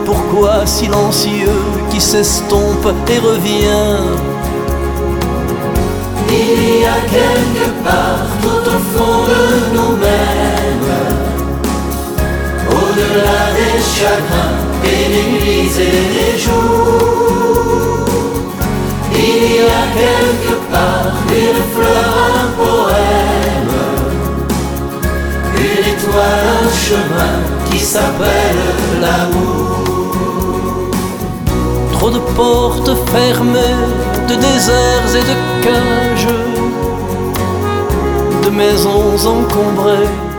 pourquoi silencieux, qui s'estompe et revient. Il y a quelque part tout au fond de nous-mêmes, au-delà des chagrins et des nuits et des jours, il y a quelque part une fleur, un poème, une étoile, un chemin qui s'appelle l'amour. Trop de portes fermées, de déserts et de cages, de maisons encombrées,